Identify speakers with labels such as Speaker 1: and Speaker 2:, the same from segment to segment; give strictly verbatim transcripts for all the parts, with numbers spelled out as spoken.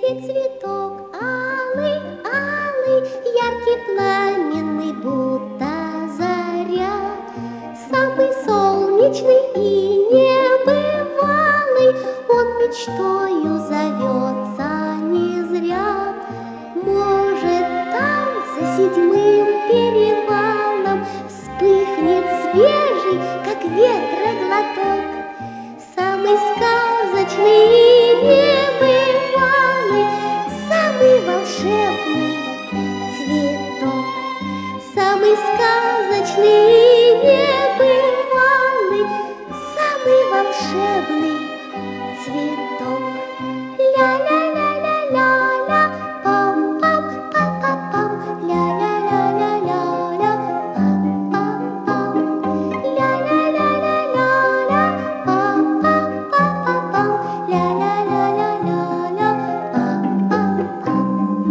Speaker 1: Синий цветок, алый, алый, яркий, пламенный, будто заря, самый солнечный и небывалый, он мечтою зовется не зря. Может, там за седьмым перевалом вспыхнет свежий, как ветра, глоток, самый сказочный и небывалый, самый волшебный цветок, самый сказочный и небывалый, самый волшебный цветок. Ля-ля-ля-ля-ля-ля, пам-пам, па-па-пам, ля-ля-ля-ля-ля-ля, пам-пам-пам, ля-ля-ля-ля-ля-ля, пам-пам, па-па-пам, ля-ля-ля-ля-ля-ля, пам-пам-пам.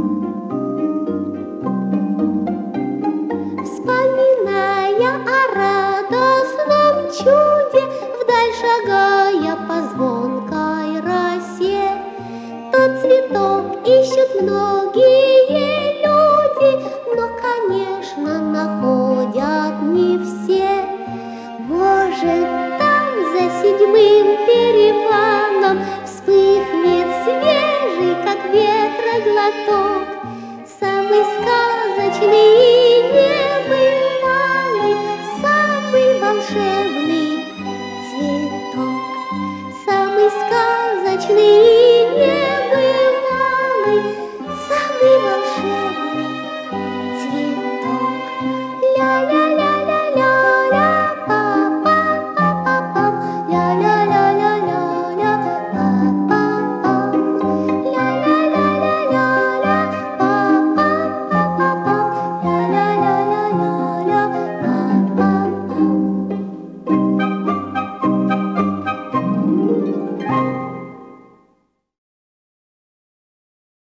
Speaker 1: Вспоминая о радостном чуде, вдаль шагая по звонкой росе, тот цветок ищут многие люди, но, конечно, находят не все. Может, там за седьмым перевалом вспыхнет свежий, как ветра, глоток, самый сказочный и небывалый, самый волшебный цветок, самый сказочный